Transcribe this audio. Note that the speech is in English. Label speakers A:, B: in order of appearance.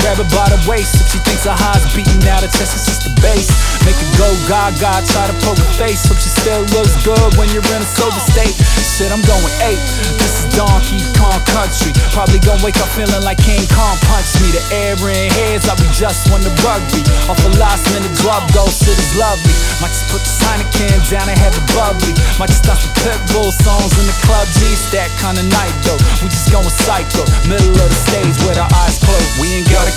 A: grab her by the waist. If she thinks her heart's beating out her chest, it's just the bass. Make her go gaga, try to poke her face. Hope she still looks good when you're in a sober state. Shit, I'm going ape. This is Donkey Kong Country. Probably gonna wake up feeling like King Kong punched me. The air in heads, I'll be just won the rugby. Off a last minute drop, though, shit is lovely. Might just put the Heineken down and have it bubbly. Might just start some Pitbull songs in the club. G's that kind of night though. We just going psycho. Middle of the stage with our eyes closed. We ain't gotta